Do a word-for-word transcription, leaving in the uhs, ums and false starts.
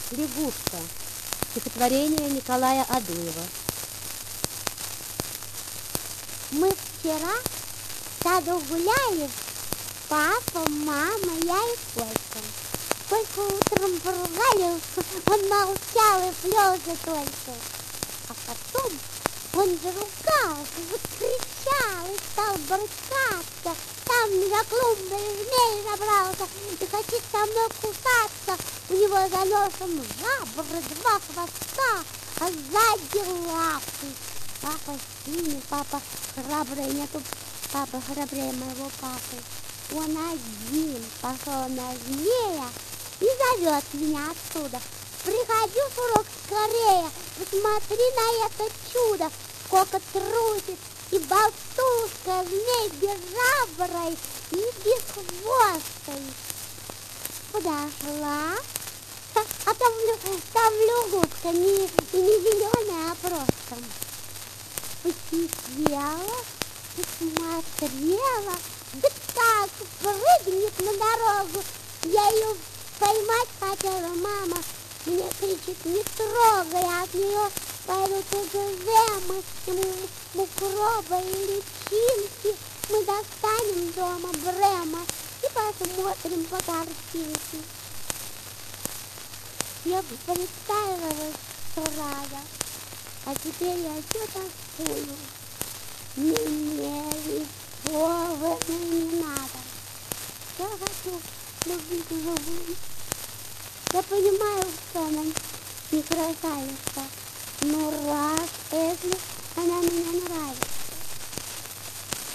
Лягушка. Стихотворение Николая Адуева. Мы вчера в саду гуляли, папа, мама, я и Колька. Только утром поругали, он молчал и слезы только. А потом он заругался, закричал и стал брыкаться. Там на клумбе змей забрался и хочет со мной кусаться. У него за носом жабры, два хвоста, а сзади лапы. Папа сильный, папа храбрый, нету папы храбрее моего папы. Он один пошел на змея и зовет меня оттуда. Приходи, сурок, скорее, посмотри на это чудо. Сколько трусит и болтушка, змей безжаброй и бесхвостой. Подошла, а там, там лягушка не, не зеленая, а просто. Посидела, посмотрела, да так прыгнет на дорогу. Я ее поймать хотела, мама мне кричит: не трогай, от нее пойдут экземы, микробы и личинки. Мы достанем дома Брема и посмотрим по картинке. Я бы представила, что рада, а теперь я все тоскую. Мне рисованно не надо. Я хочу любить живую. Я понимаю, что она не красавица, но раз, если она мне нравится.